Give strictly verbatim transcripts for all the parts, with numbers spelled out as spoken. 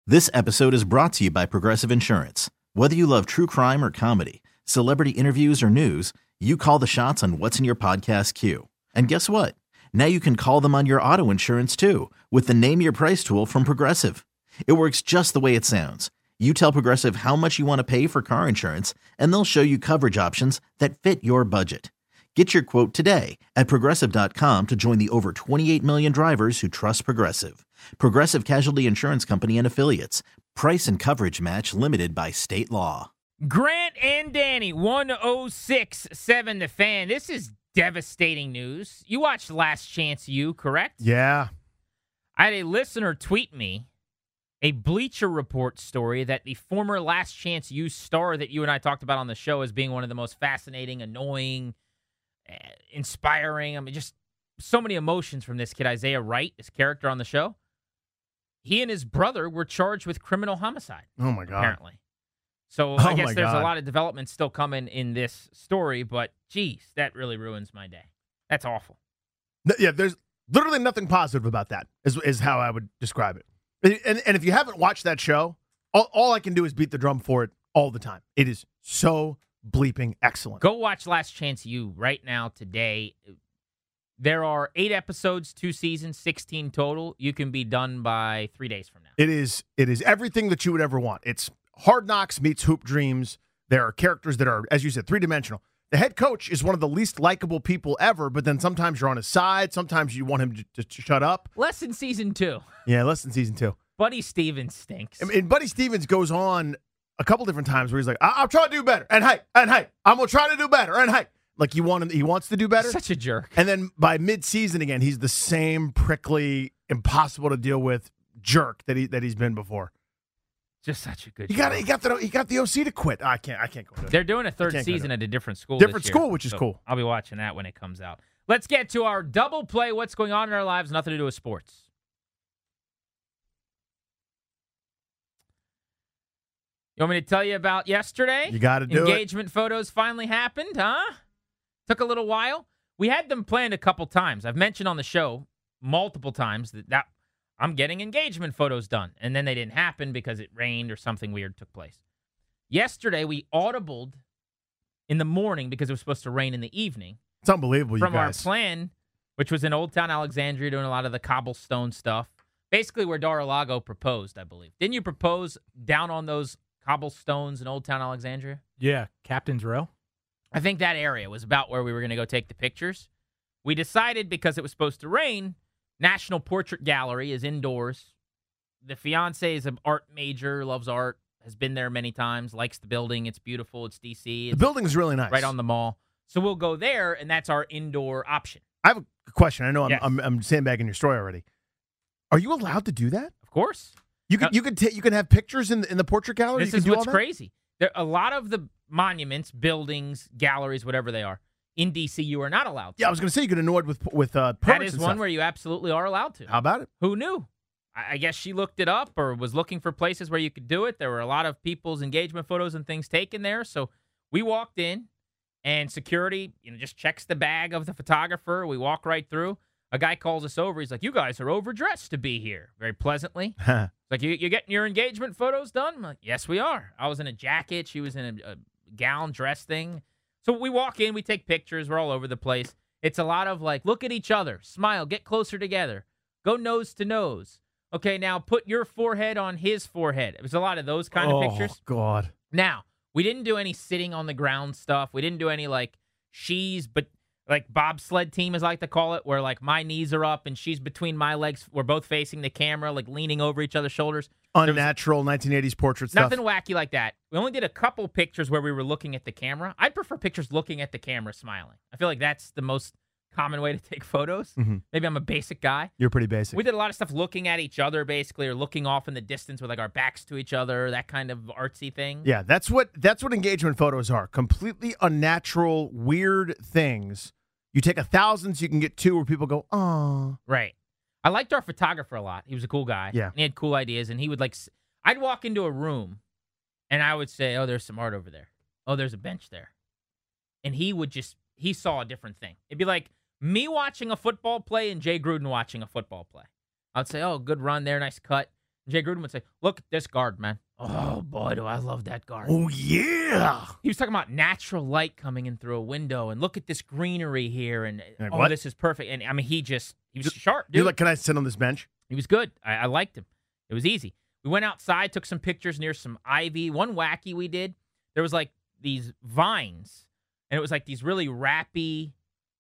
This episode is brought to you by Progressive Insurance. Whether you love true crime or comedy, celebrity interviews or news, you call the shots on what's in your podcast queue. And guess what? Now you can call them on your auto insurance too with the Name Your Price tool from Progressive. It works just the way it sounds. You tell Progressive how much you want to pay for car insurance, and they'll show you coverage options that fit your budget. Get your quote today at Progressive dot com to join the over twenty-eight million drivers who trust Progressive. Progressive Casualty Insurance Company and Affiliates. Price and coverage match limited by state law. Grant and Danny, one oh six point seven The Fan. This is devastating news. You watched Last Chance U, correct? Yeah. I had a listener tweet me a Bleacher Report story that the former Last Chance U star that you and I talked about on the show as being one of the most fascinating, annoying, inspiring. I mean, just so many emotions from this kid, Isaiah Wright, this character on the show. He and his brother were charged with criminal homicide. Oh, my God. Apparently. So Oh, I guess my there's God. a lot of development still coming in this story, but geez, that really ruins my day. That's awful. Th- Yeah, there's literally nothing positive about that, is, is how I would describe it. And, and if you haven't watched that show, all, all I can do is beat the drum for it all the time. It is so bleeping excellent. Go watch Last Chance U right now today. There are eight episodes, two seasons, sixteen total. You can be done by three days from now. It is it is everything that you would ever want. It's Hard Knocks meets Hoop Dreams. There are characters that are, as you said, three-dimensional. The head coach is one of the least likable people ever, but then sometimes you're on his side. Sometimes you want him to, to shut up. Less than season two. Yeah, less than season two. Buddy Stevens stinks. I mean, Buddy Stevens goes on a couple different times where he's like, I- I'll try to do better. And hey, and hey, I'm going to try to do better. And hey. Like you want him, he wants to do better. Such a jerk. And then by mid-season again, he's the same prickly, impossible to deal with jerk that he that he's been before. Just such a good He show. got he got the he got the O C to quit. I can't I can't go. To it. They're doing a third can't go season to at a different school. Different this year, school, which is so cool. I'll be watching that when it comes out. Let's get to our double play. What's going on in our lives? Nothing to do with sports. You want me to tell you about yesterday? You got to do Engagement it. photos finally happened, huh? Took a little while. We had them planned a couple times. I've mentioned on the show multiple times that, that I'm getting engagement photos done. And then they didn't happen because it rained or something weird took place. Yesterday, we audibled in the morning because it was supposed to rain in the evening. It's unbelievable, you From our guys. plan, which was in Old Town Alexandria, doing a lot of the cobblestone stuff. Basically where Dar-a-Lago proposed, I believe. Didn't you propose down on those cobblestones in Old Town Alexandria? Yeah, Captain's Row. I think that area was about where we were going to go take the pictures. We decided because it was supposed to rain, National Portrait Gallery is indoors. The fiance is an art major, loves art, has been there many times, likes the building. It's beautiful. It's D C. The It's building's really nice. right on the mall. So we'll go there, and that's our indoor option. I have a question. I know I'm Yes. I'm, I'm sandbagging your story already. Are you allowed to do that? Of course. You could Uh, you could ta- you can have pictures in the, in the portrait gallery. This You is can do all what's that? crazy. There a lot of the monuments, buildings, galleries, whatever they are, in D C, you are not allowed to. Yeah, I was going to say you could annoyed with with uh, That permits is and one stuff. where you absolutely are allowed to. How about it? Who knew? I I guess she looked it up or was looking for places where you could do it. There were a lot of people's engagement photos and things taken there. So we walked in, and security, you know, just checks the bag of the photographer. We walk right through. A guy calls us over. He's like, "You guys are overdressed to be here," very pleasantly. Like, you, you getting your engagement photos done? I'm like, yes, we are. I was in a jacket. She was in a, a gown, dress thing. So we walk in, we take pictures. We're all over the place. It's a lot of like, look at each other, smile, get closer together, go nose to nose. Okay, now put your forehead on his forehead. It was a lot of those kind oh, of pictures. God. Now, we didn't do any sitting on the ground stuff. We didn't do any like she's, but like bobsled team, as I like to call it, where like my knees are up and she's between my legs. We're both facing the camera, like leaning over each other's shoulders. Unnatural nineteen eighties portrait stuff. Nothing wacky like that. We only did a couple pictures where we were looking at the camera. I'd prefer pictures looking at the camera smiling. I feel like that's the most common way to take photos. Mm-hmm. Maybe I'm a basic guy. You're pretty basic. We did a lot of stuff looking at each other, basically, or looking off in the distance with like our backs to each other, that kind of artsy thing. Yeah, that's what that's what engagement photos are. Completely unnatural, weird things. You take a thousand, so you can get two where people go, "Oh." Right. I liked our photographer a lot. He was a cool guy. Yeah. And he had cool ideas, and he would like. I'd walk into a room, and I would say, "Oh, there's some art over there. Oh, there's a bench there," and he would just he saw a different thing. It'd be like me watching a football play and Jay Gruden watching a football play. I'd say, "Oh, good run there, nice cut." Jay Gruden would say, look at this guard, man. Oh, boy, do I love that guard. Oh, yeah. He was talking about natural light coming in through a window, and look at this greenery here, and Like, oh, what? this is perfect. And, I mean, he just, he was sharp, dude. You're like, can I sit on this bench? He was good. I, I liked him. It was easy. We went outside, took some pictures near some ivy. One wacky we did, there was like these vines, and it was like these really wrappy,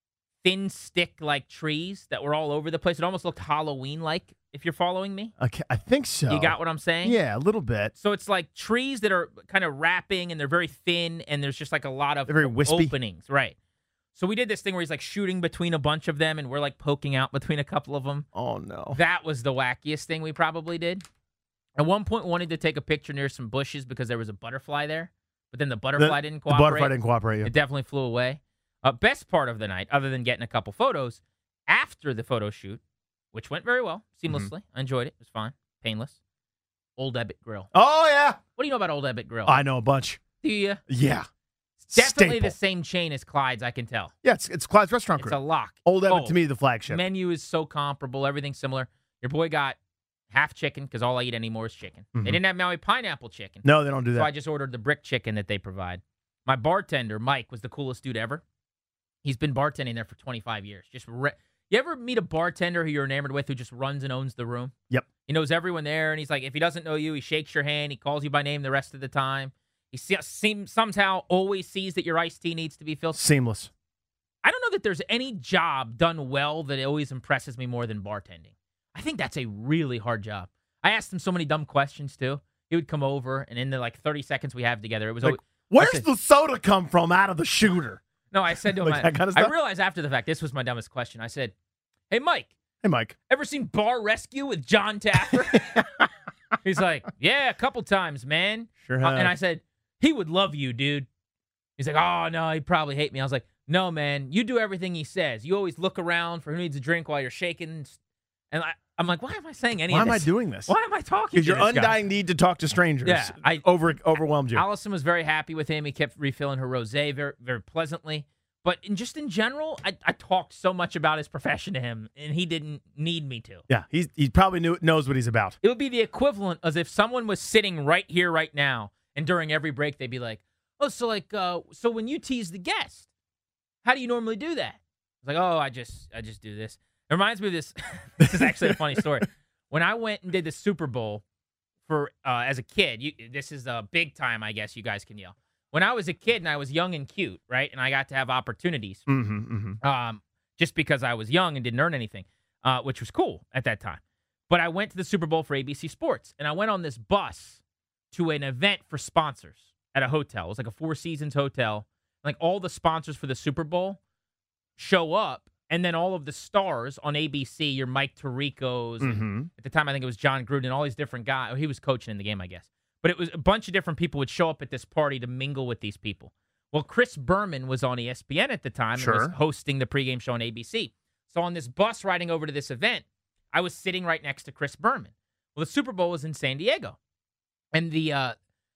thin stick-like trees that were all over the place. It almost looked Halloween-like, if you're following me. Okay, I think so. You got what I'm saying? Yeah, a little bit. So it's like trees that are kind of wrapping, and they're very thin, and there's just like a lot of They're very wispy. openings. Right. So we did this thing where he's like shooting between a bunch of them, and we're like poking out between a couple of them. Oh, no. That was the wackiest thing we probably did. At one point, wanted to take a picture near some bushes because there was a butterfly there, but then the butterfly The- didn't The cooperate. butterfly didn't cooperate. Yeah. It definitely flew away. Uh, best part of the night, other than getting a couple photos, after the photo shoot, which went very well, seamlessly. Mm-hmm. I enjoyed it. It was fine, painless. Old Ebbitt Grill. Oh, yeah. What do you know about Old Ebbitt Grill? I know a bunch. Do you? Yeah. Definitely Staple. the same chain as Clyde's, I can tell. Yeah, it's, it's Clyde's Restaurant It's Group. a lock. Old Ebbitt, Oh, to me, the flagship. Menu is so comparable, everything's similar. Your boy got half chicken because all I eat anymore is chicken. Mhm. They didn't have Maui pineapple chicken. No, they don't do So I that. just ordered the brick chicken that they provide. My bartender, Mike, was the coolest dude ever. He's been bartending there for twenty-five years. Just re- You ever meet a bartender who you're enamored with who just runs and owns the room? Yep. He knows everyone there, and he's like, if he doesn't know you, he shakes your hand. He calls you by name the rest of the time. He see- seems somehow always sees that your iced tea needs to be filled. Seamless. I don't know that there's any job done well that always impresses me more than bartending. I think that's a really hard job. I asked him so many dumb questions, too. He would come over, and in the, like, thirty seconds we have together, it was Like, always, Where's said- the soda come from out of the shooter? no, I said to him, Like I, that kind of I stuff? realized after the fact, this was my dumbest question. I said, hey, Mike, Hey, Mike. ever seen Bar Rescue with John Taffer? He's like, yeah, a couple times, man. Sure Uh, have. and I said, he would love you, dude. He's like, oh, no, he'd probably hate me. I was like, no, man, you do everything he says. You always look around for who needs a drink while you're shaking. And I, I'm like, why am I saying any Why of am I this? doing this? Why am I talking to Because your this guy? undying need to talk to strangers Yeah, I- over overwhelmed you. Allison was very happy with him. He kept refilling her rosé very, very pleasantly. But in, just in general, I, I talked so much about his profession to him, and he didn't need me to. yeah, he's he probably knew knows what he's about. It would be the equivalent as if someone was sitting right here, right now, and during every break they'd be like, "Oh, so like, uh, so when you tease the guest, how do you normally do that?" It's like, "Oh, I just, I just do this." It reminds me of this. This is actually a funny story. When I went and did the Super Bowl for uh, as a kid, you, this is a big time, I guess you guys can yell. When I was a kid and I was young and cute, right, and I got to have opportunities, Mm-hmm, mm-hmm. um, just because I was young and didn't earn anything, uh, which was cool at that time. But I went to the Super Bowl for A B C Sports, and I went on this bus to an event for sponsors at a hotel. It was like a Four Seasons hotel. Like all the sponsors for the Super Bowl show up, and then all of the stars on A B C, your Mike Tirico's, and Mm-hmm. at the time I think it was John Gruden, all these different guys. He was coaching in the game, I guess. But it was a bunch of different people would show up at this party to mingle with these people. Well, Chris Berman was on E S P N at the time Sure. and was hosting the pregame show on A B C. So on this bus riding over to this event, I was sitting right next to Chris Berman. Well, the Super Bowl was in San Diego. And the uh,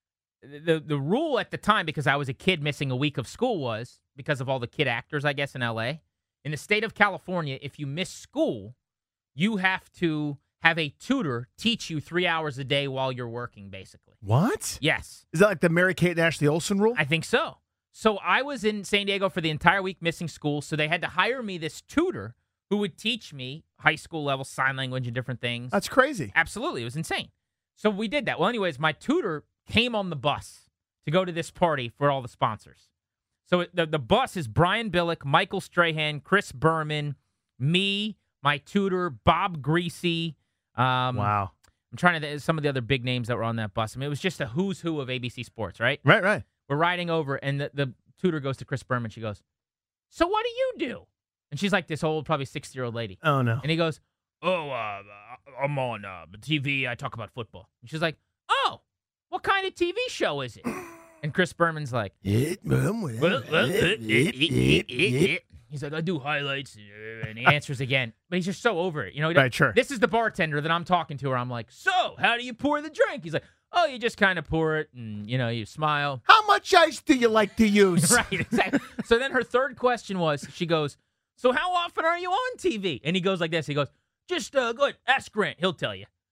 the the rule at the time, because I was a kid missing a week of school, was because of all the kid actors, I guess, in L A. In the state of California, if you miss school, you have to have a tutor teach you three hours a day while you're working, basically. What? Yes, Is that like the Mary Kate and Ashley Olsen rule? I think so. So I was in San Diego for the entire week missing school, so they had to hire me this tutor who would teach me high school level sign language and different things. That's crazy. Absolutely. It was insane. So we did that. Well, anyways, my tutor came on the bus to go to this party for all the sponsors. So it- the, the bus is Brian Billick, Michael Strahan, Chris Berman, me, my tutor, Bob Greasy. Um, Wow. I'm trying to, some of the other big names that were on that bus. I mean, it was just a who's who of A B C Sports, right? Right, right. We're riding over, and the, the tutor goes to Chris Berman. She goes, so what do you do? And she's like this old, probably sixty-year-old lady. Oh, no. And he goes, oh, uh, I'm on uh, T V. I talk about football. And she's like, oh, what kind of T V show is it? And Chris Berman's like, he's like, I do highlights. And he answers again. But he's just so over it. You know, he Right, sure. This is the bartender that I'm talking to her. I'm like, so how do you pour the drink? He's like, oh, you just kind of pour it and, you know, you smile. How much ice do you like to use? Right, exactly. So then her third question was, she goes, so how often are you on T V? And he goes like this. He goes, just uh, go ahead, ask Grant. He'll tell you.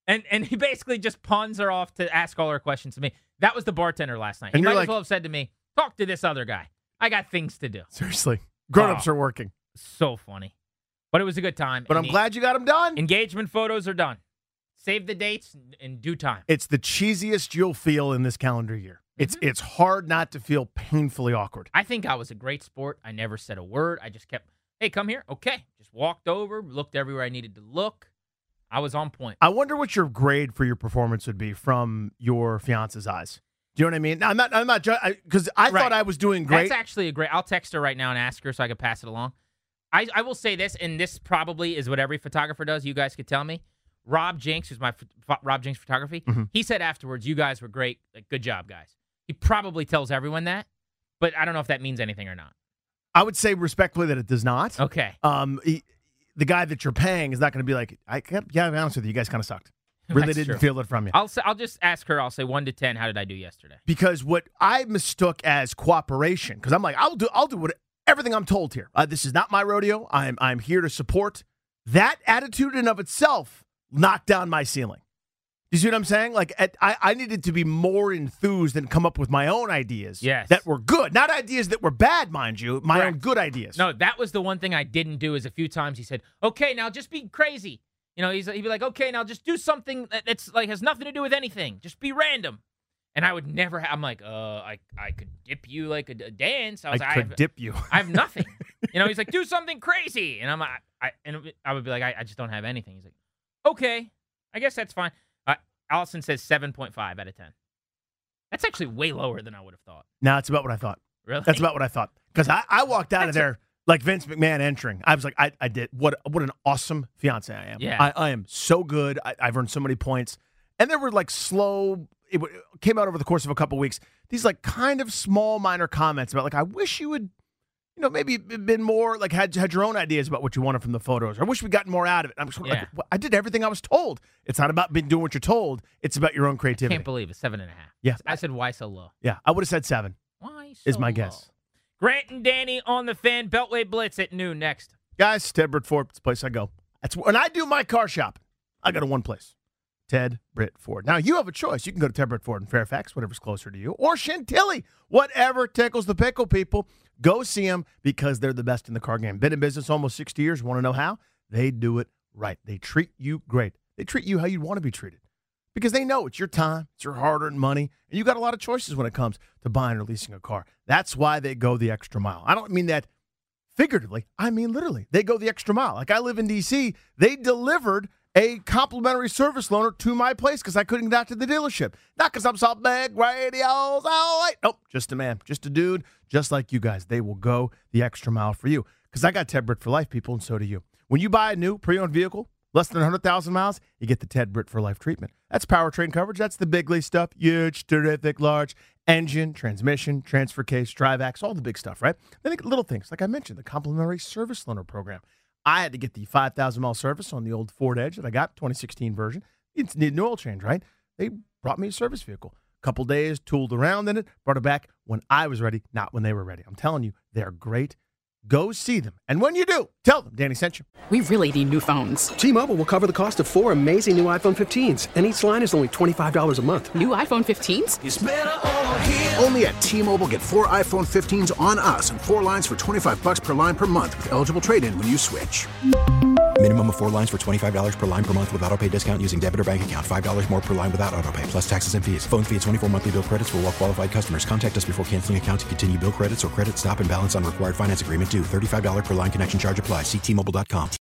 And and he basically just pawns her off to ask all her questions to me. That was the bartender last night. And he you're might like, as well have said to me, talk to this other guy. I got things to do. Seriously. Grown-ups Oh. are working. So funny. But it was a good time. But And I'm the glad you got them done. engagement photos are done. Save the dates in due time. It's the cheesiest you'll feel in this calendar year. It's Mm-hmm. it's hard not to feel painfully awkward. I think I was a great sport. I never said a word. I just kept, hey, come here. Okay. Just walked over, looked everywhere I needed to look. I was on point. I wonder what your grade for your performance would be from your fiance's eyes. Do you know what I mean? I'm not. I'm not because I, I Right. thought I was doing great. That's actually a great. I'll text her right now and ask her so I can pass it along. I, I will say this, and this probably is what every photographer does. You guys could tell me. Rob Jinks, who's my ph- Rob Jinks Photography, Mm-hmm. he said afterwards, "You guys were great. Like, good job, guys." He probably tells everyone that, but I don't know if that means anything or not. I would say respectfully that it does not. Okay. Um, he, the guy that you're paying is not going to be like, I can't, yeah, I'll be honest with you, you guys kind of sucked. Really That's didn't true. feel it from you. I'll say, I'll just ask her. I'll say one to ten. How did I do yesterday? Because what I mistook as cooperation, because I'm like, I'll do, I'll do what everything I'm told here. Uh, this is not my rodeo. I'm, I'm here to support. That attitude in of itself knocked down my ceiling. You see what I'm saying? Like, at, I, I needed to be more enthused and come up with my own ideas Yes. that were good, not ideas that were bad, mind you. My Correct. own good ideas. No, that was the one thing I didn't do. Is a few times he said, "Okay, now just be crazy." You know, he's he'd be like, "Okay, now just do something that- that's like has nothing to do with anything. Just be random." And I would never. Ha- I'm like, "Uh, I I could dip you like a, a dance." I I was like, could I have, dip you. I have nothing. You know, he's like, "Do something crazy," and I'm like, I and I would be like, I, I just don't have anything. He's like, "Okay, I guess that's fine." Uh, Allison says seven point five out of ten. That's actually way lower than I would have thought. No, it's about what I thought. Really? That's about what I thought. Because I, I walked out of That's a- there like Vince McMahon entering. I was like, I, I did. What what an awesome fiance I am. Yeah. I, I am so good. I, I've earned so many points. And there were like slow, it, w- it came out over the course of a couple weeks, these like kind of small minor comments about like, I wish you would, you know, maybe been more, like had, had your own ideas about what you wanted from the photos. I wish we got more out of it. I'm just Yeah. like, well, I did everything I was told. It's not about being doing what you're told. It's about your own creativity. Can't believe it. Seven and a half. Yeah. I said, why so low? Yeah, I would have said seven. Why so Is my low? guess. Grant and Danny on the Fan. Beltway Blitz at noon next. Guys, Ted Britt Ford, it's the place I go. That's when I do my car shopping. I go to one place, Ted Britt Ford. Now, you have a choice. You can go to Ted Britt Ford in Fairfax, whatever's closer to you, or Chantilly, whatever tickles the pickle, people. Go see them because they're the best in the car game. Been in business almost sixty years. Want to know how? They do it right. They treat you great. They treat you how you'd want to be treated because they know it's your time, it's your hard-earned money, and you got a lot of choices when it comes to buying or leasing a car. That's why they go the extra mile. I don't mean that figuratively. I mean literally. They go the extra mile. Like I live in D C, they delivered a complimentary service loaner to my place because I couldn't get out to the dealership. Not because I'm so big, radios, all right. Nope, just a man, just a dude, just like you guys. They will go the extra mile for you because I got Ted Britt for life, people, and so do you. When you buy a new pre-owned vehicle, less than one hundred thousand miles, you get the Ted Britt for life treatment. That's powertrain coverage. That's the big league stuff. Huge, terrific, large engine, transmission, transfer case, drive axle, all the big stuff, right? Then you get little things, like I mentioned, the complimentary service loaner program. I had to get the five thousand mile service on the old Ford Edge that I got, twenty sixteen version. It needed an oil change, right? They brought me a service vehicle. Couple days, tooled around in it, brought it back when I was ready, not when they were ready. I'm telling you, they're great. Go see them. And when you do, tell them Danny sent you. We really need new phones. T-Mobile will cover the cost of four amazing new iPhone fifteens, and each line is only twenty-five dollars a month. New iPhone fifteens? It's better over here. Only at T-Mobile, get four iPhone fifteens on us and four lines for twenty-five bucks per line per month with eligible trade-in when you switch. Minimum of four lines for twenty-five dollars per line per month with autopay discount using debit or bank account. five dollars more per line without autopay, plus taxes and fees. Phone fee at twenty-four monthly bill credits for well-qualified customers. Contact us before canceling account to continue bill credits or credit stop and balance on required finance agreement due. thirty-five dollars per line connection charge applies. See T Mobile dot com.